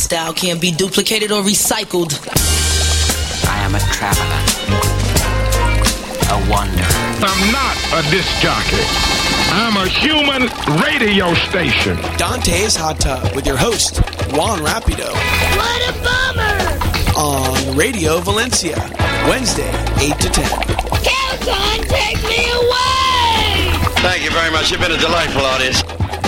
style can't be duplicated or recycled. I am a traveler, a wanderer. I'm not a disc jockey. I'm a human radio station. Dante's Hot Tub with your host, Juan Rapido. What a bummer! On Radio Valencia, Wednesday, 8 to 10. Kelton, take me away! Thank you very much. You've been a delightful audience.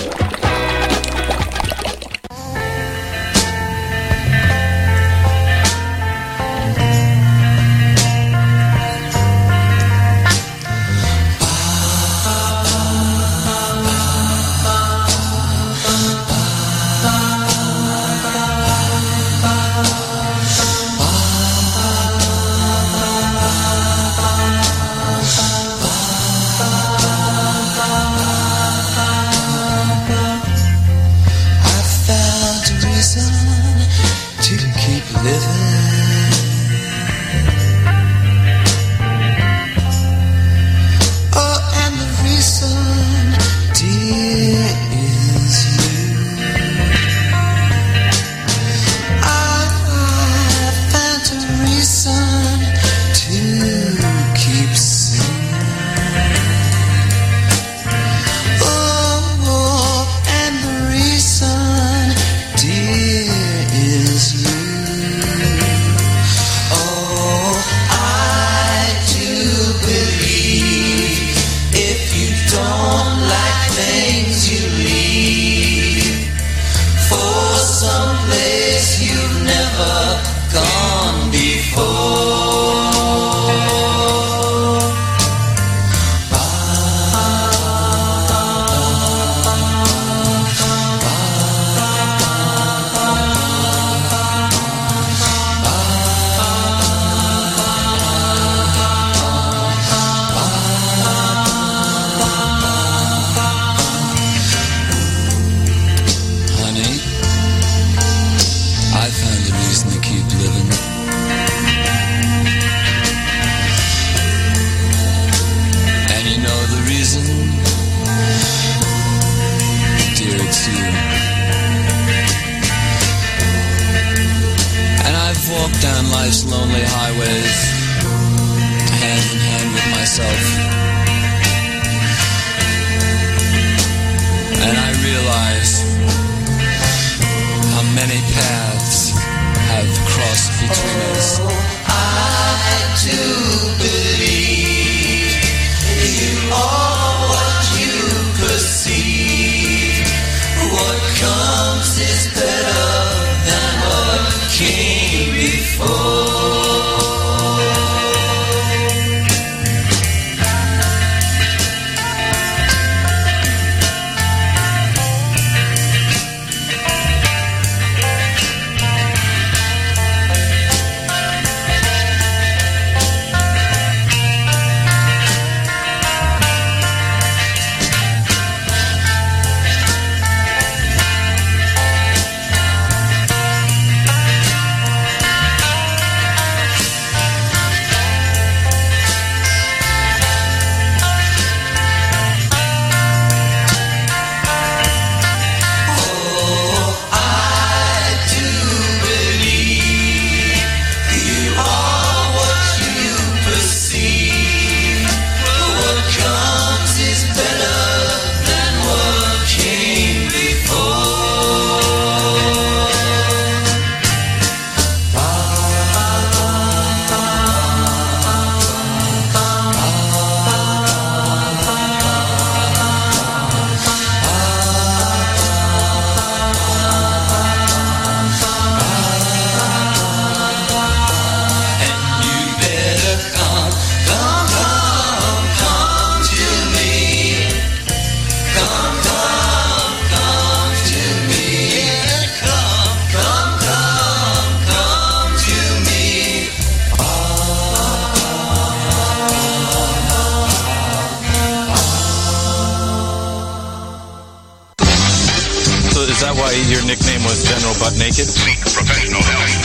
Is that why your nickname was General Butt Naked? Seek professional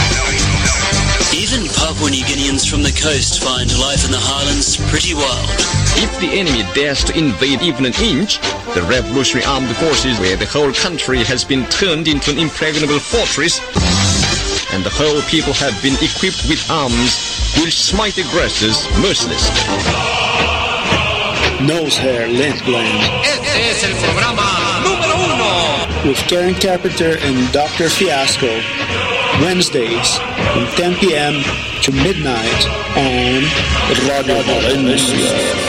help. Even Papua New Guineans from the coast find life in the highlands pretty wild. If the enemy dares to invade even an inch, the Revolutionary Armed Forces, where the whole country has been turned into an impregnable fortress, and the whole people have been equipped with arms, will smite aggressors mercilessly. Nose Hair Lint Blend. Este es el programa número 1. With Karen Carpenter and Dr. Fiasco. Wednesdays from 10 p.m. to midnight on Radio Valencia.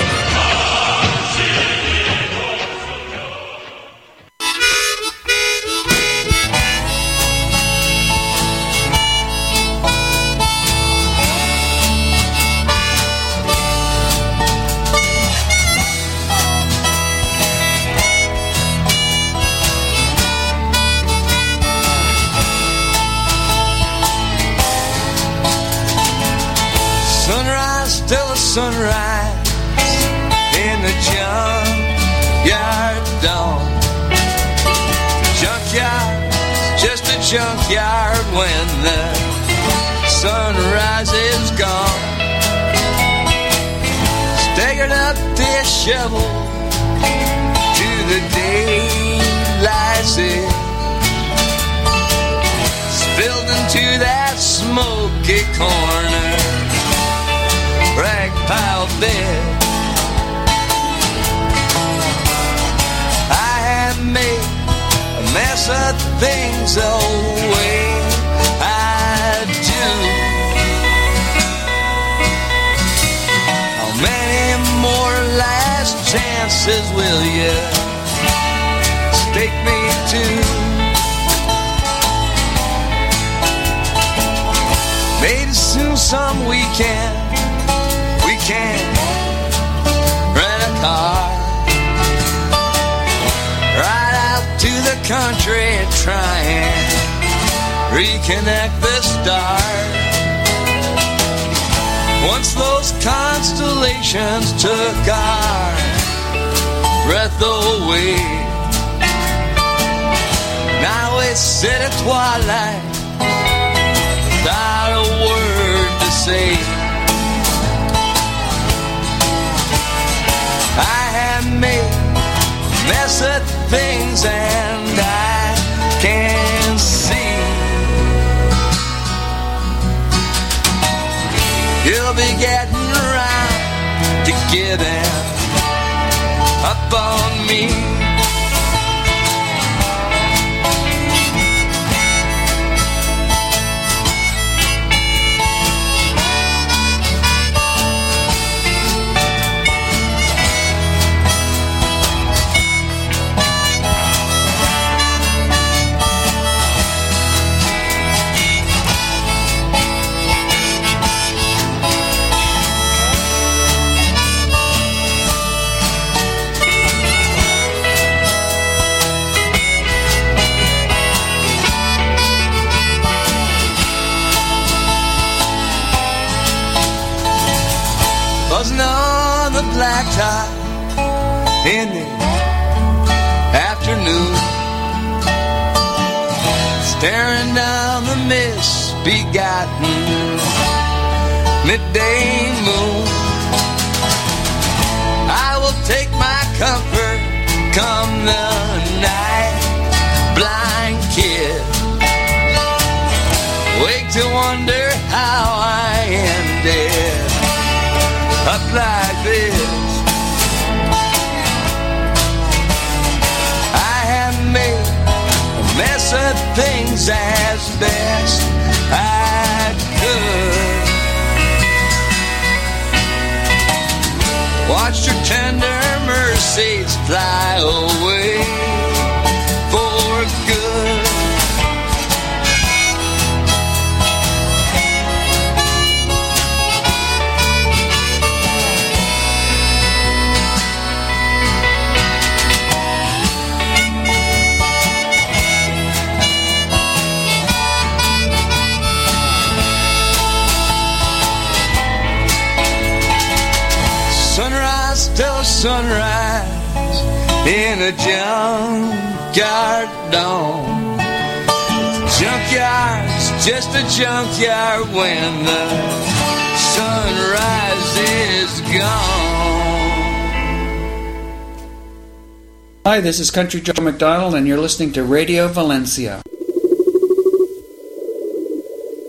Sunrise in the junkyard dawn. The junkyard's just a junkyard when the sunrise is gone. Staggered up this shovel to the daylight's edge, spilled into that smoky corner rag pile bed. I have made a mess of things the way I do. How many more last chances will you stake me to? Maybe soon some weekend we can rent a car, ride out to the country, try and reconnect the stars. Once those constellations took our breath away, now we sit at twilight without a word to say. I have made a mess of things and I can see you'll be getting around to giving up on me. Buzzing on the blacktop in the afternoon, staring down the misbegotten midday moon. I will take my comfort come the night, blind kid, wake to wonder how I ended up like this. I have made a mess of things as best I could. Watched your tender mercies fly away for good. Sunrise till sunrise in a junkyard dawn. Junkyard's just a junkyard when the sunrise is gone. Hi, this is Country Joe McDonald, and you're listening to Radio Valencia.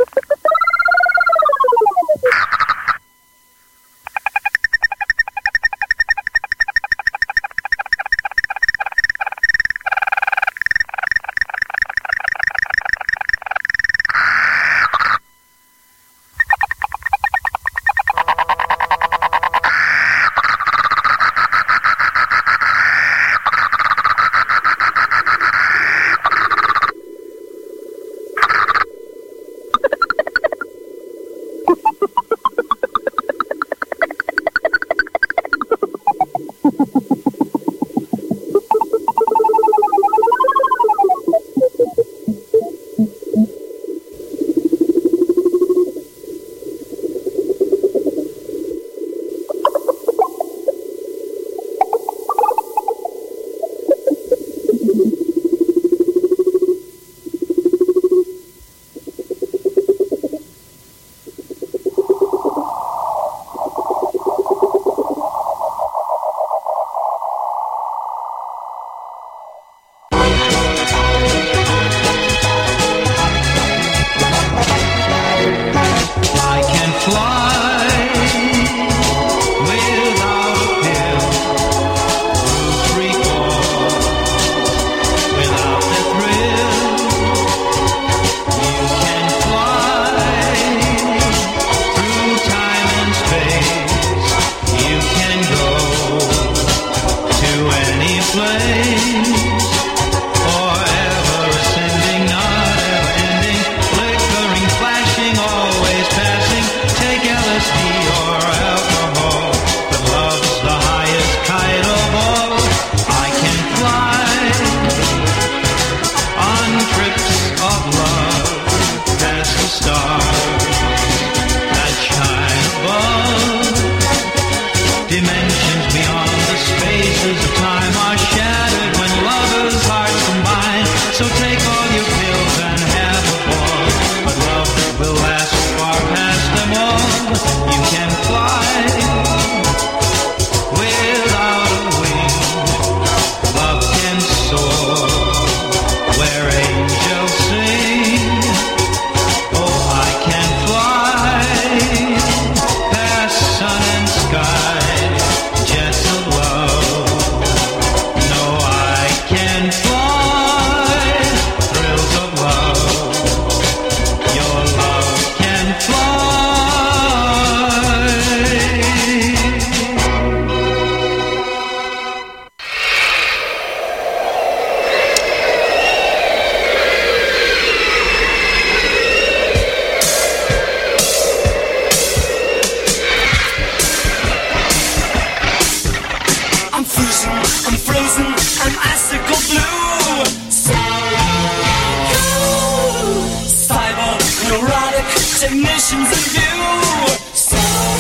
technicians in view. So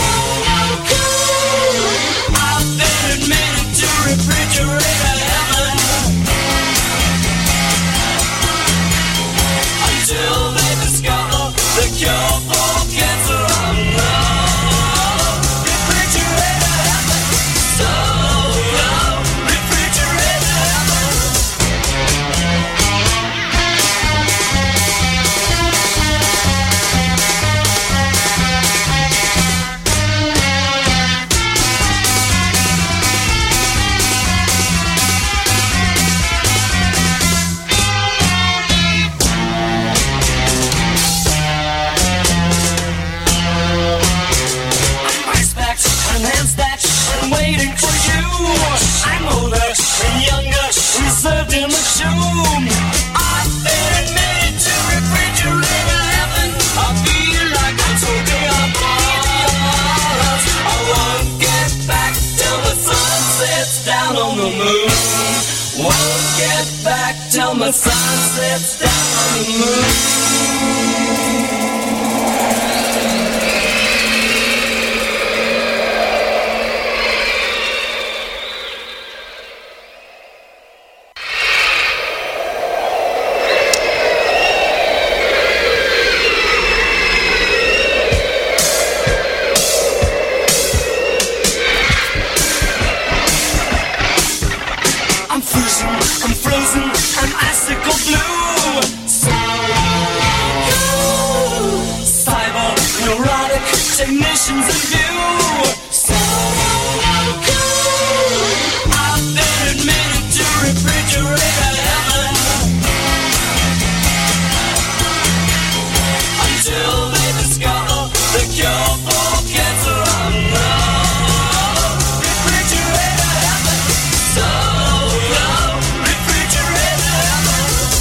cool. I've been admitted to refrigerator heaven until they discover the cure for cancer. Refrigerator heaven. So refrigerator heaven. I'm waiting for you. I'm older and younger, reserved in the tomb. I've been admitted to refrigerator heaven. I feel like I'm talking apart. I won't get back till the sun sets down on the moon. Won't get back till the sun sets down on the moon. I'm frozen, I'm icicle blue. So technicians in view. So cool. I've been admitted to refrigerator heaven until they discover the cure for cancer unknown. Refrigerator heaven. So refrigerator heaven.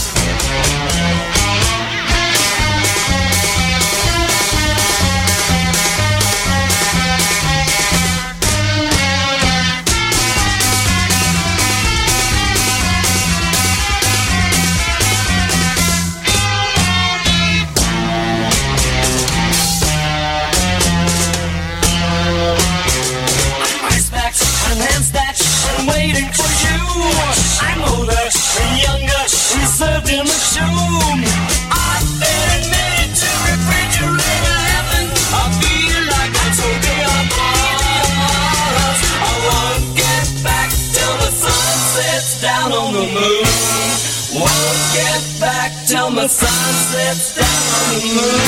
I'm waiting for you. I'm older and younger, reserved in the tomb. I've been admitted to refrigerator heaven. I feel like I'm so beyond bars. I won't get back till the sun sets down on the moon. Won't get back till the sun sets down on the moon.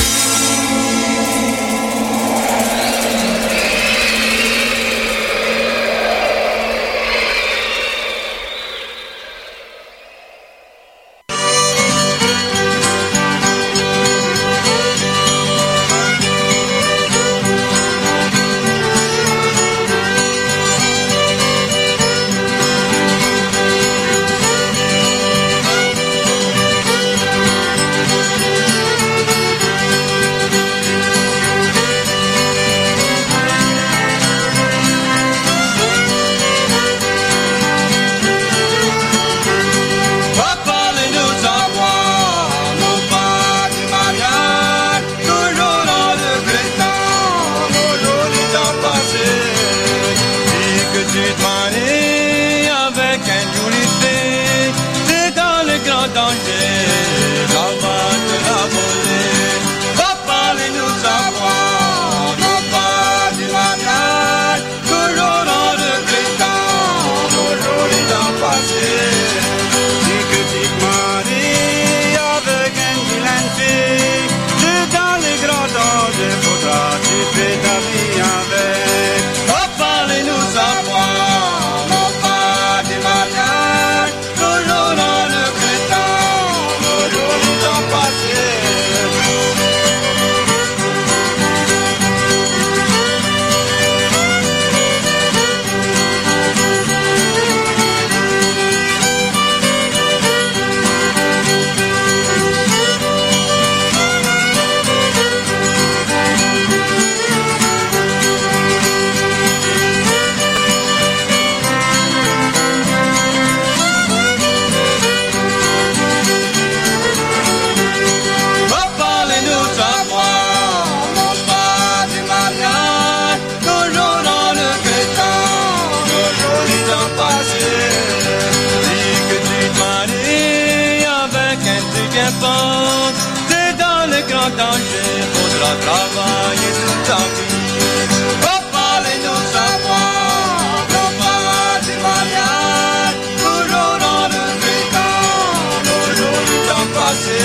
C'est dans le grand danger, faudra travailler toute ta vie. Oh, parlez-nous savoir, non pas du mariage, toujours dans le temps, toujours du temps passé.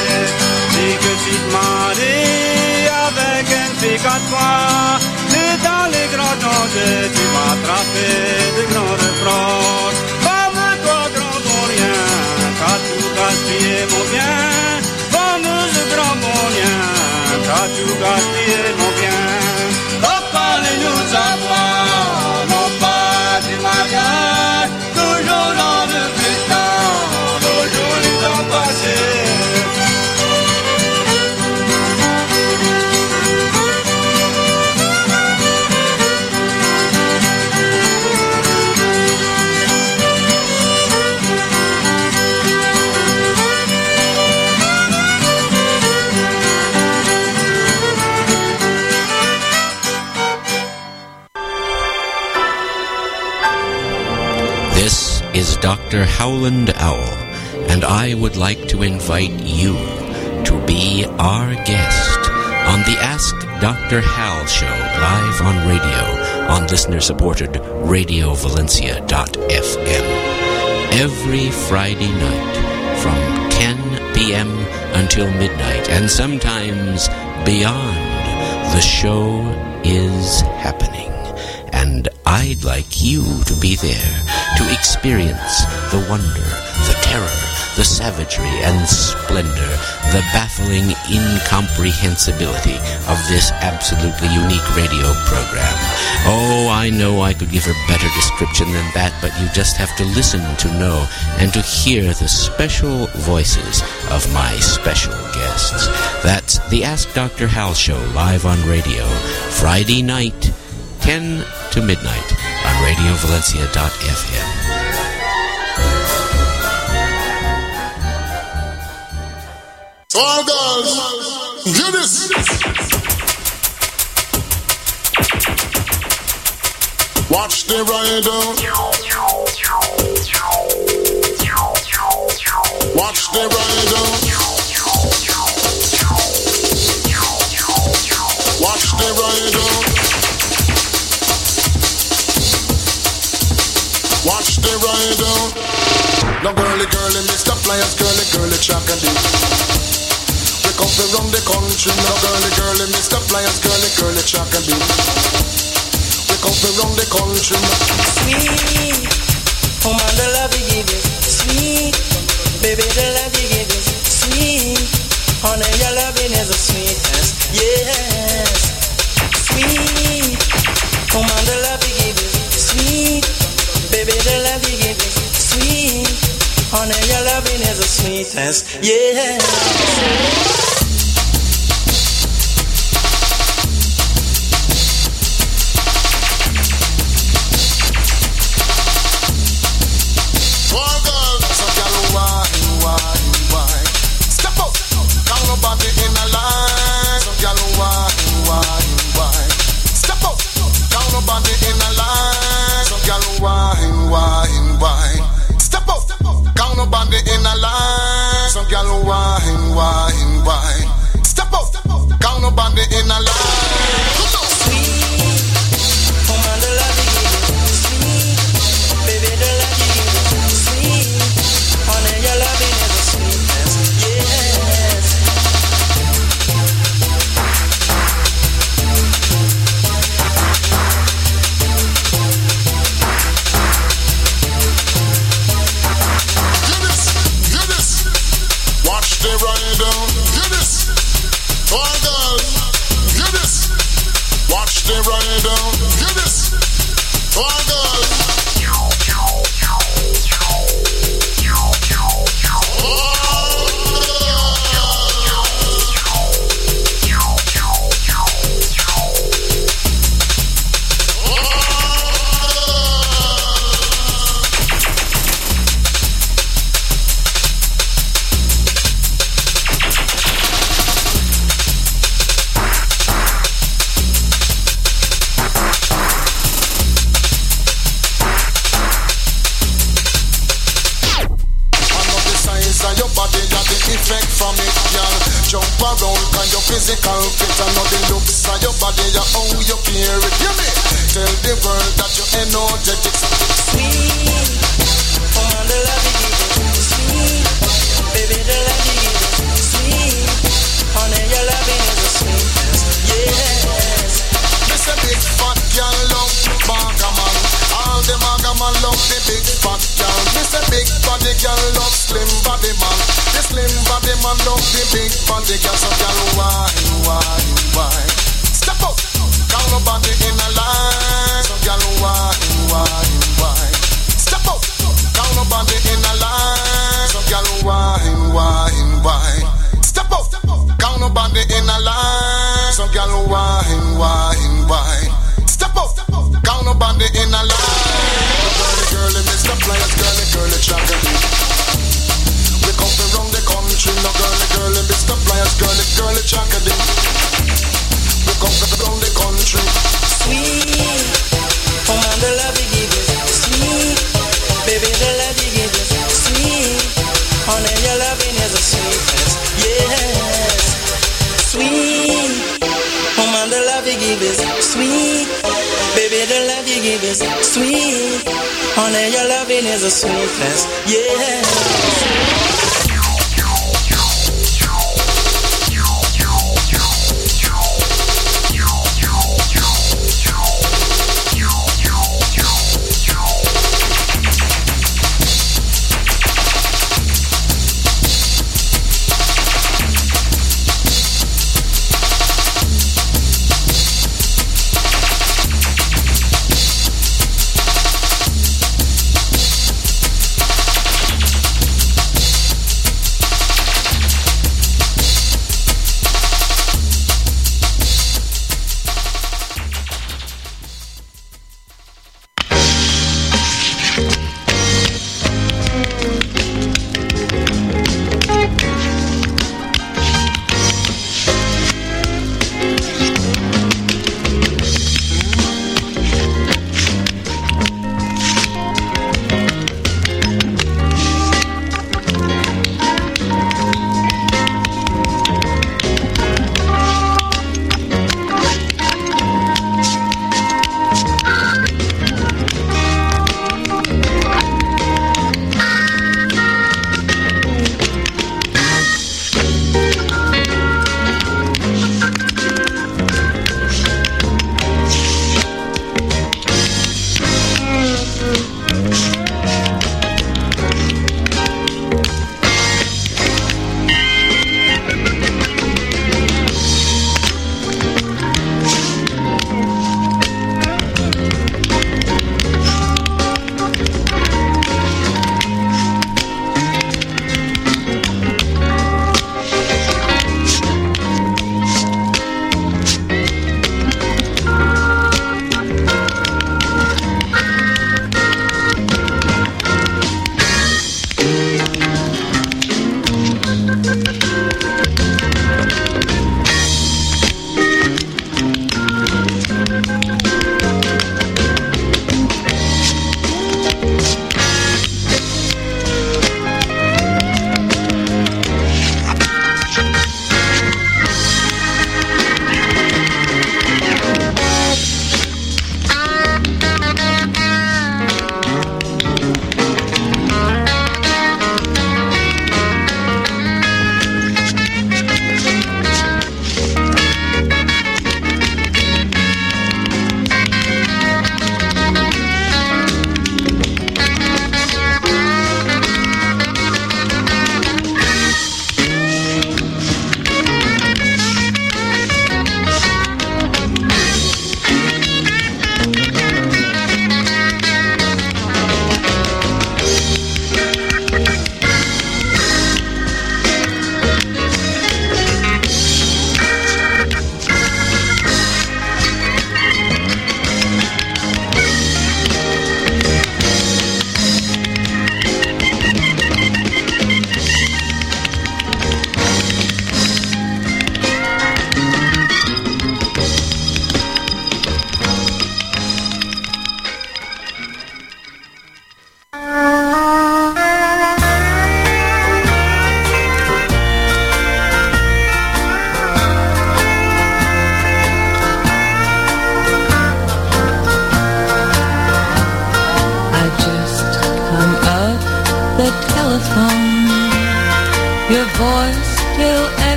Si que tu te maries avec une fille comme toi, c'est dans les grands dangers, tu vas attraper de grands refrains. Femme-toi grand pour rien, t'as tout gaspillé mon bien. Fameuse grand mon bien, t'as tout gaspillé mon bien. Oh, parlez-nous savoir, non pas du mariage, toujours dans le temps, toujours les temps passés. This is Dr. Howland Owl, and I would like to invite you to be our guest on the Ask Dr. Hal show live on radio on listener-supported RadioValencia.fm every Friday night from 10 p.m. until midnight, and sometimes beyond. The show is happening, and I'd like you to be there to experience the wonder, the terror, the savagery and splendor, the baffling incomprehensibility of this absolutely unique radio program. Oh, I know I could give a better description than that, but you just have to listen to know and to hear the special voices of my special guests. That's the Ask Dr. Hal Show live on radio, Friday night, 10 to midnight on RadioValencia.fm. All girls, hear this. Watch the rider. Watch the rider. Watch the rider. Watch the rider. Now girly, girly, Mr. Flyers, girly, girly, Chakadee. Come from the country, now girly, girly, Mr. Flyers, girly, girly, Chakadee. We come from the country. Sweet, oh man, the love you give is sweet. Baby, the love you give is sweet. Honey, your loving is the sweetest, yes. Sweet, oh man, the love you give is sweet. Baby, the love you give is sweet. Honey, your loving is the sweetest, yes.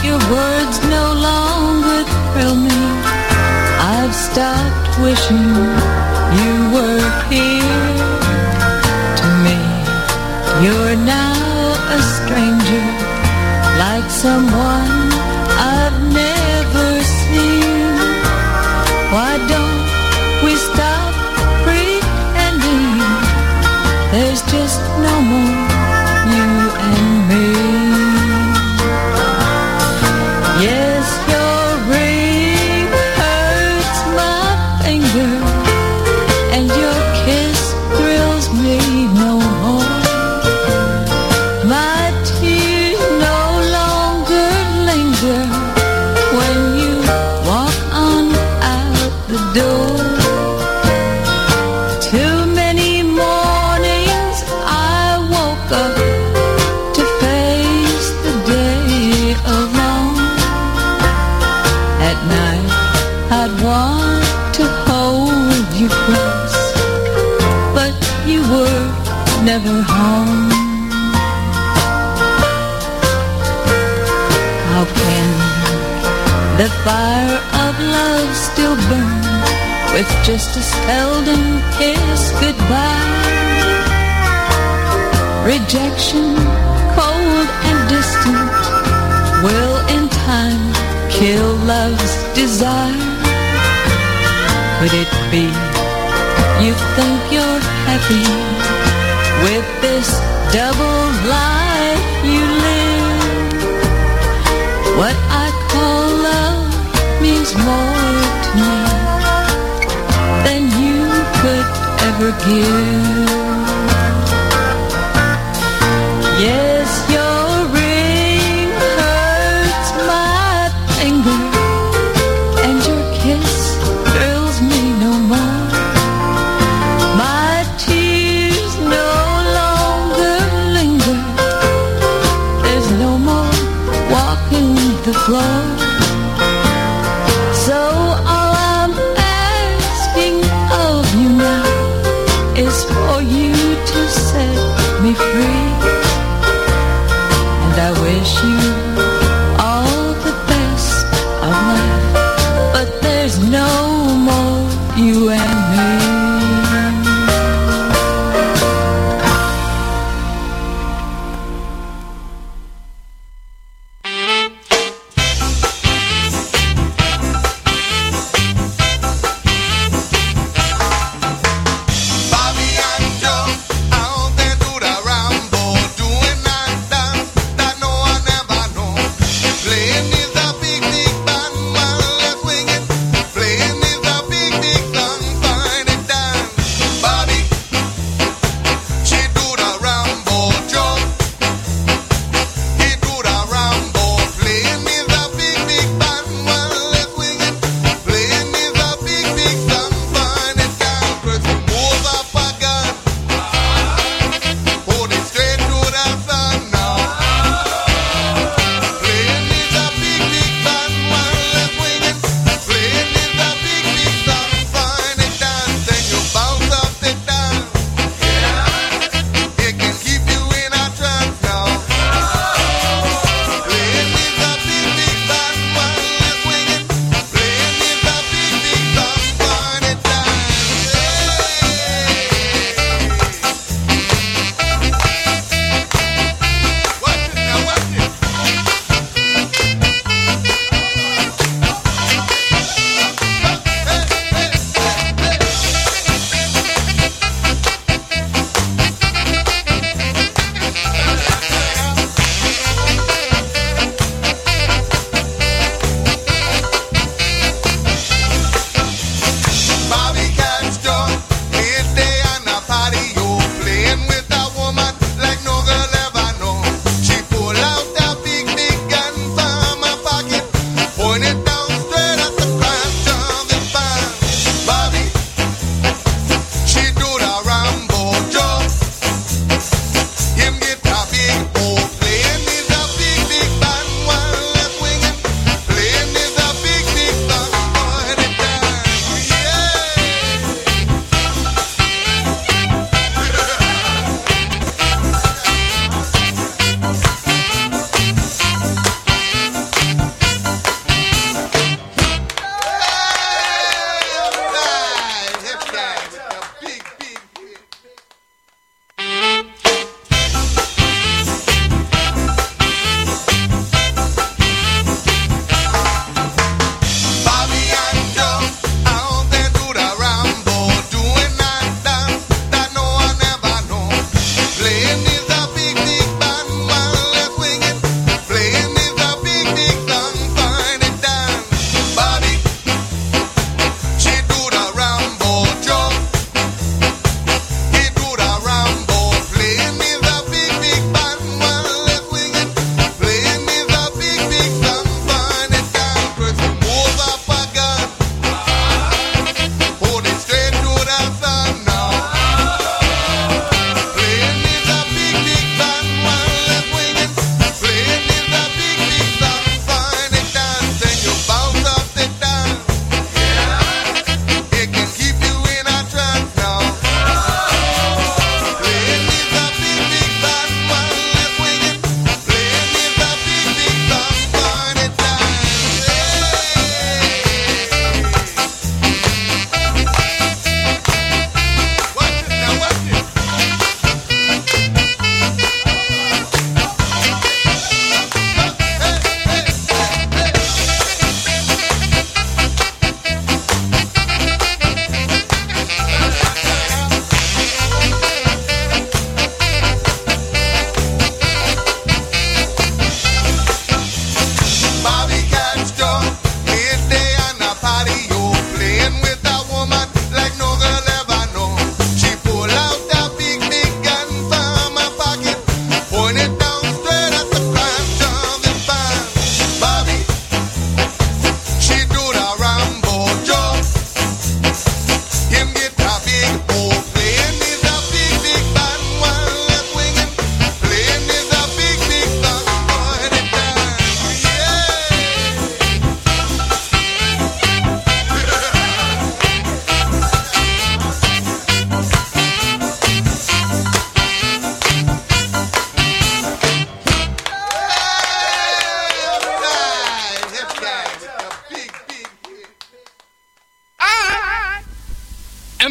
your words no longer thrill me. I've stopped wishing you were here to me. You're now a stranger, like someone I've never seen. Why don't we stop pretending? There's just no more you and me. Yes, your ring hurts my finger, and your kiss thrills me no more. My tears no longer linger when you walk on out the door. Too many mornings I woke up to face the day alone. At night I'd want to hold you close, but you were never home. How can the fire of love still burn with just a seldom kiss goodbye? Rejection, cold and distant, will in time kill love's desire. Could it be you think you're happy with this double life you live? What I call love means more to me than you could ever give. Yes, your ring hurts my finger, and your kiss thrills me no more. My tears no longer linger. There's no more walking the floor. So all I'm asking of you now is for you to set me free. And I wish you all the best of life, but there's no more you and me. Out there do the Rambo, doing that dance that no one ever know.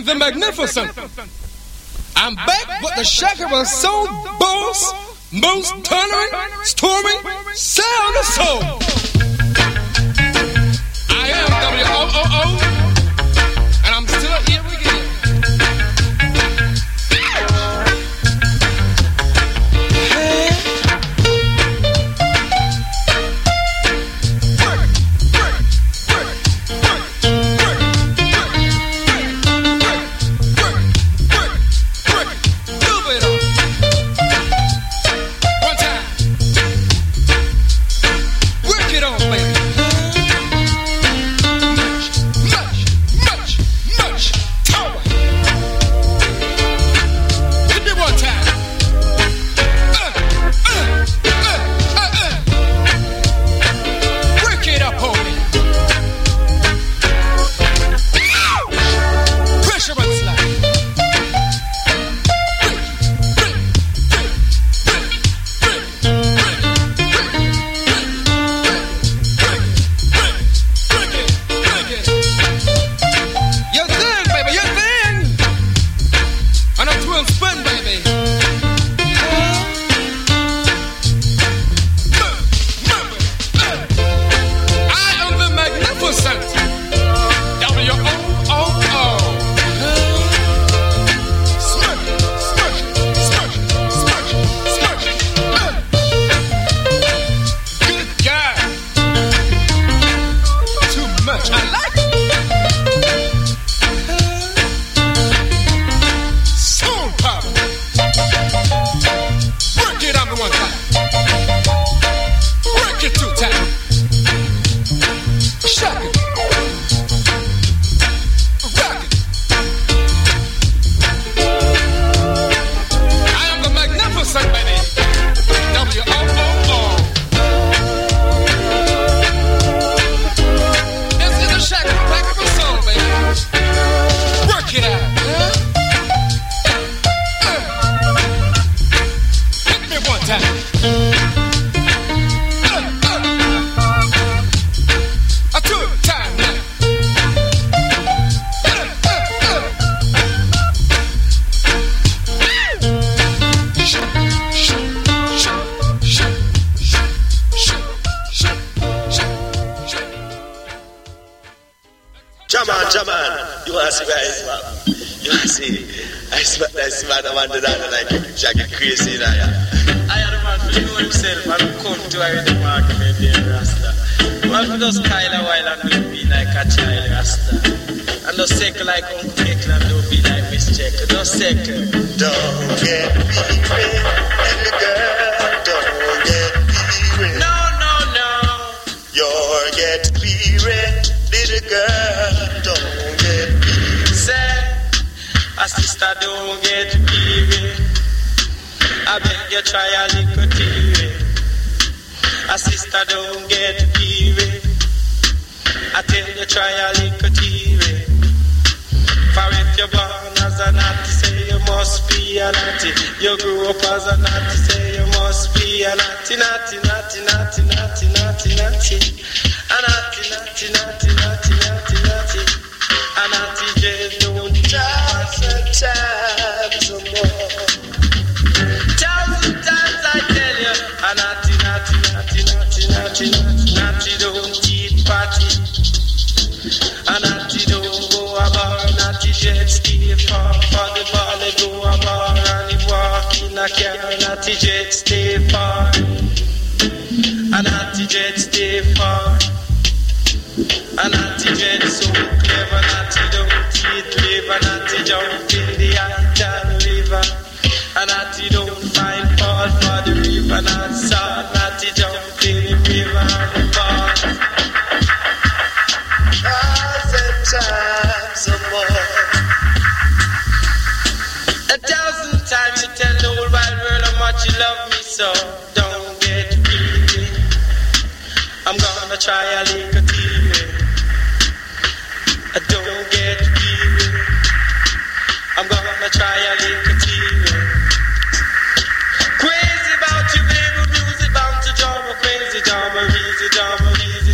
am the Magnificent. I'm back with the Shaker of Soul Boss, most tolerant, storming, sound of soul. I am WOOO, and I'm still here again.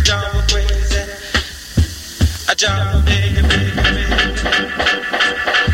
A jam, baby, baby, baby.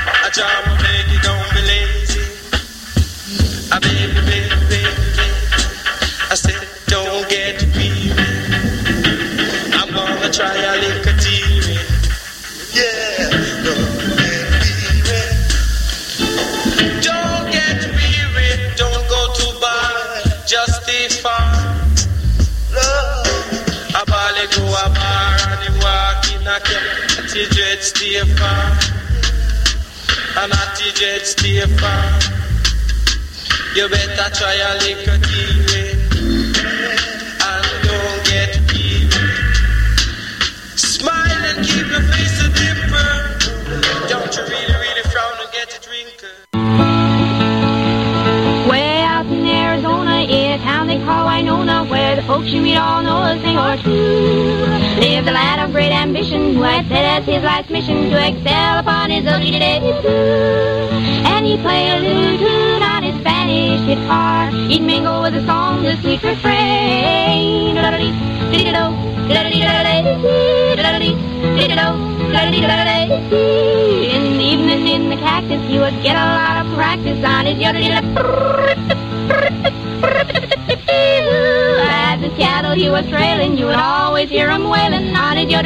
knock your natty dread stay far. A natty dread stay far. You better try a little TV and don't get peeved. Smile and keep your face a dimple. Don't you really frown and get a drinker. Way out in Arizona, in a town they call Winona, where the folks you meet all know a thing or two. Live the lad of great ambition, who had set as his life's mission to excel upon his ugly day. And he played a little tune on his Spanish guitar. He'd mingle with the song, the sweet refrain. In the evening in the cactus, he would get a lot of practice on his as the cattle he was trailing, you would always hear him wailing on his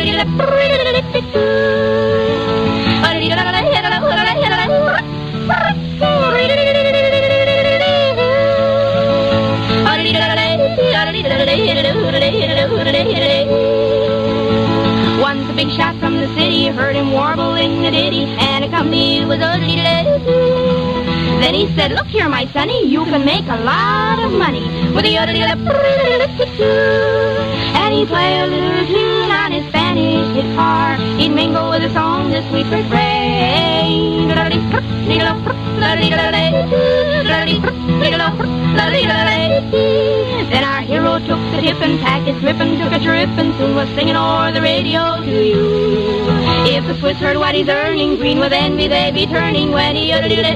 Once a big shot from the city heard him warbling the ditty, and accompanied with a Then he said, look here, my sonny, you can make a lot of money with a and he played a little tune on his Spanish guitar. He'd mingle with the song, the sweet refrain. Then our hero took the tip and packed his grip and took a trip and soon was singing o'er the radio to you. If the Swiss heard what he's earning, green with envy they'd be turning when he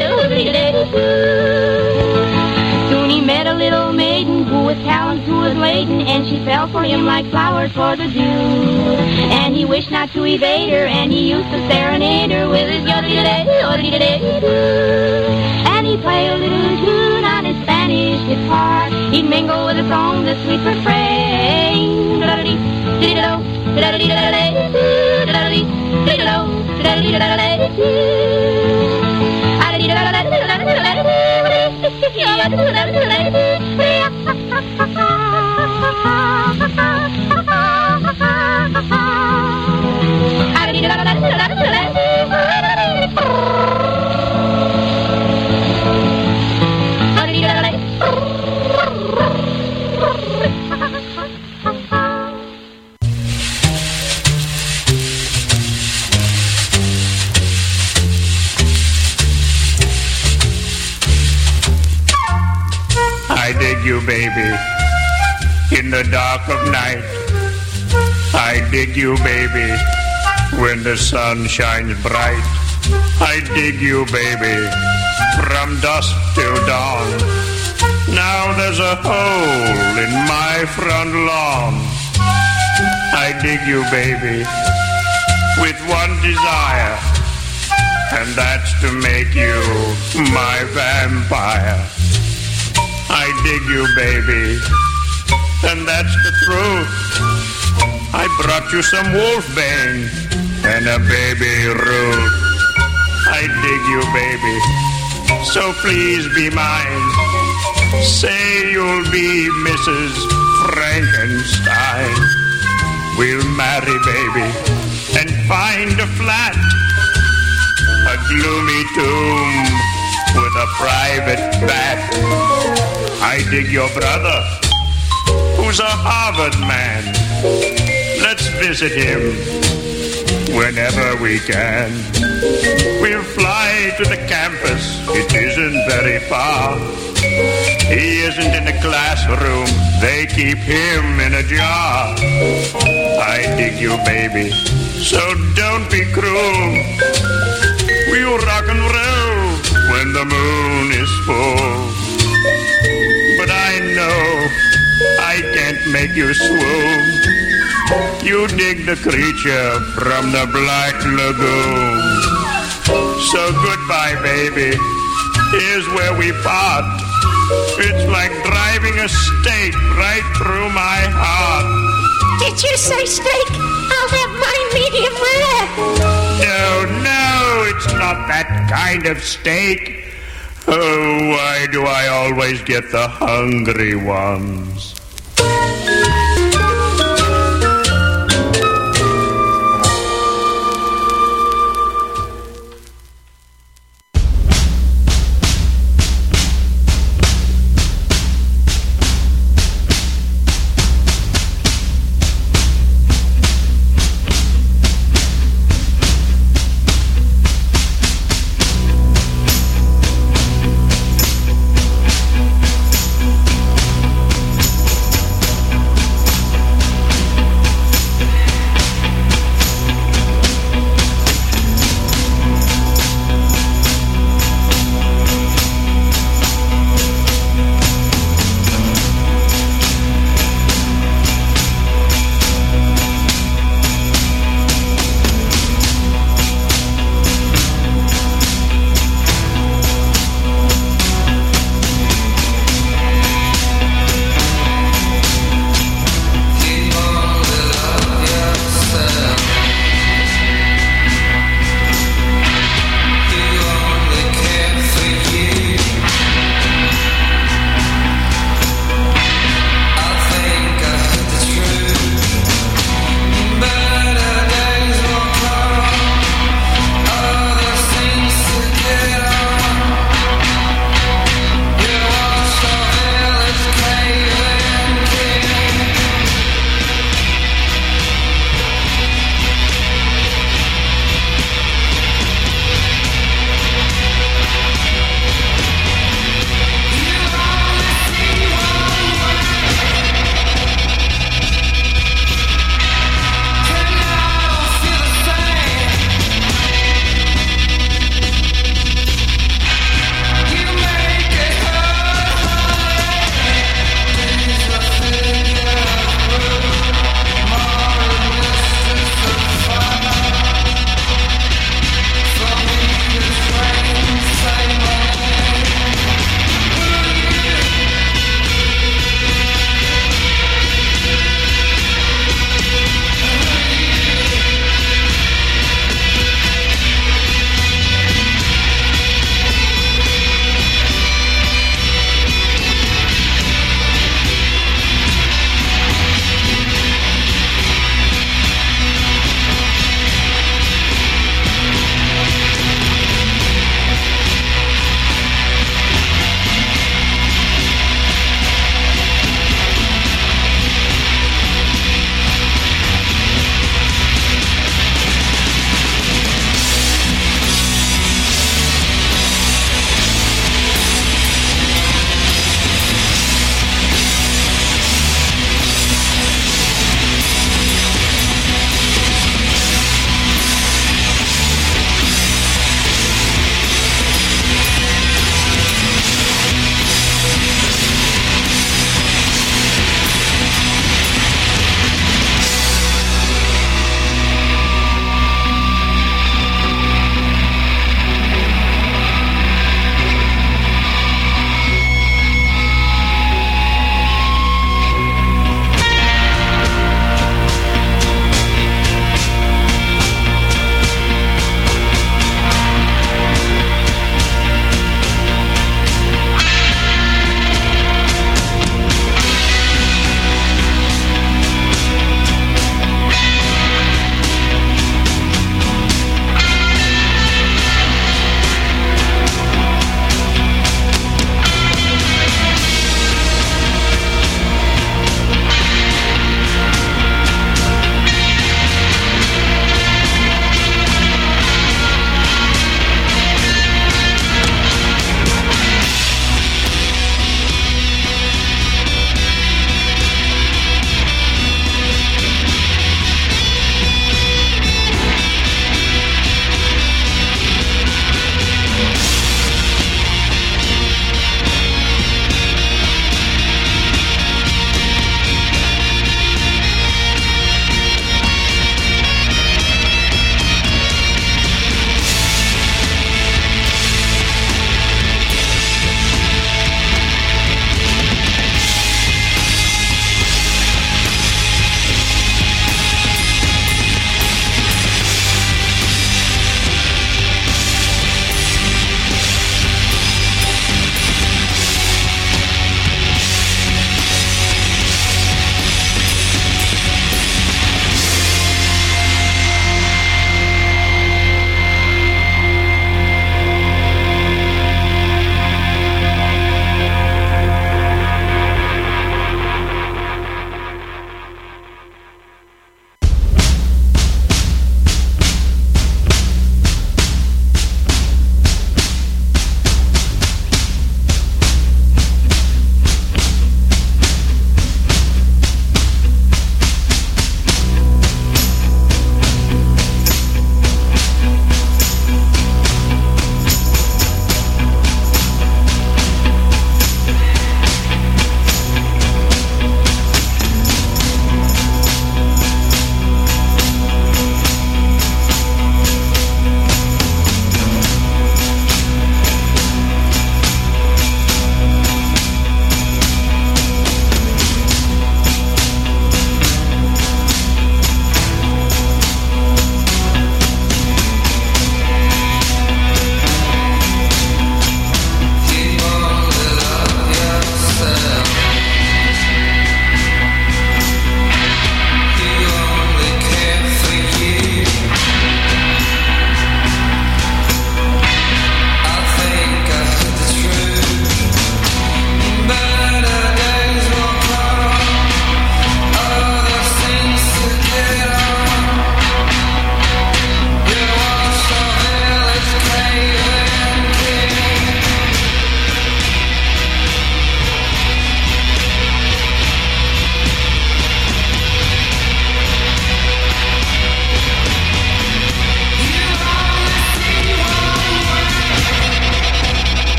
Soon he met a little maiden who with talent who was laden, and she fell for him like flowers for the dew. And he wished not to evade her, and he used to serenade her with his and he played a little tune on his Spanish guitar. He'd mingle with the song, the sweet refrain. I dig you, baby, in the dark of night. I dig you, baby, when the sun shines bright. I dig you, baby, from dusk till dawn. Now there's a hole in my front lawn. I dig you, baby, with one desire, and that's to make you my vampire. I dig you, baby, and that's the truth. I brought you some wolfbane and a baby Ruth. I dig you, baby, so please be mine. Say you'll be Mrs. Frankenstein. We'll marry, baby, and find a flat, a gloomy tomb with a private bat. I dig your brother, who's a Harvard man. Let's visit him whenever we can. We'll fly to the campus, it isn't very far. He isn't in the classroom, they keep him in a jar. I dig you, baby, so don't be cruel. We'll rock and roll when the moon is full. But I know I can't make you swoon. You dig the creature from the Black Lagoon. So goodbye, baby, here's where we part. It's like driving a stake right through my heart. Did you say steak? I'll have mine medium rare. No, it's not that kind of steak. Oh, why do I always get the hungry ones?